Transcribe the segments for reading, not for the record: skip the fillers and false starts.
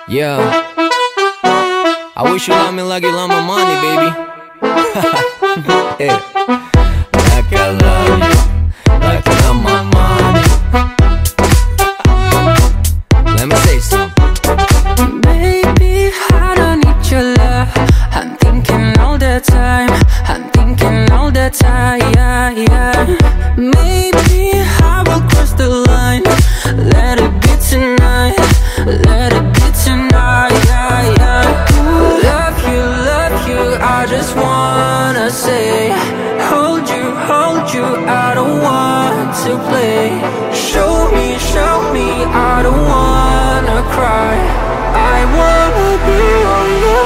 Yeah, I wish you love me like you love my money, baby. Yeah. Like I love you, like you love my money. Let me say something. Baby, I don't need your love. I'm thinking all the time. I'm thinking all the time, yeah, yeah. Maybe I will cross the line. Let it be tonight. Let it be tonight, yeah, yeah. Love you, I just wanna say hold you, I don't want to play. Show me, I don't wanna cry. I wanna be on your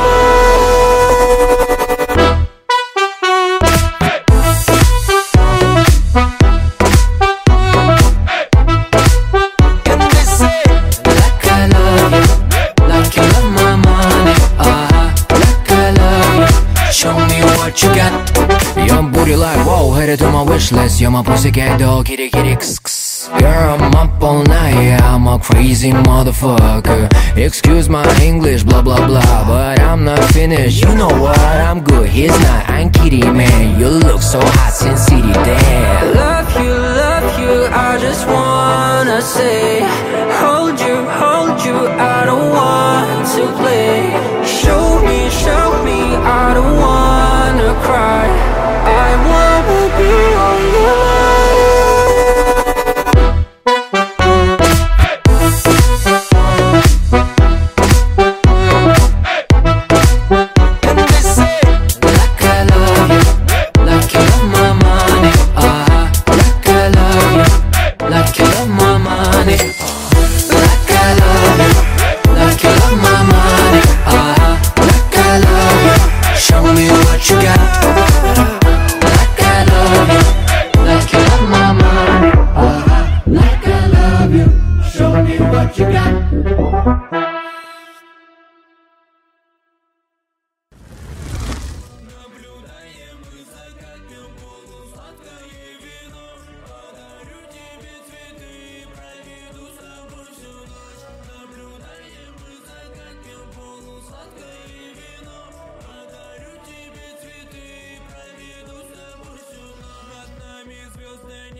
like I love you, like you love my money. Like I love you, show me what you got. Young booty like whoa, headed to my wish list. You're my pussycat dog, kitty kitty kss. Girl, I'm up all night, yeah, I'm a crazy motherfucker. Excuse my English, blah blah blah, but I'm not finished. You know what? I'm good. He's not. I'm kidding, man. You look so hot, Sin City, damn. Love you, I just wanna say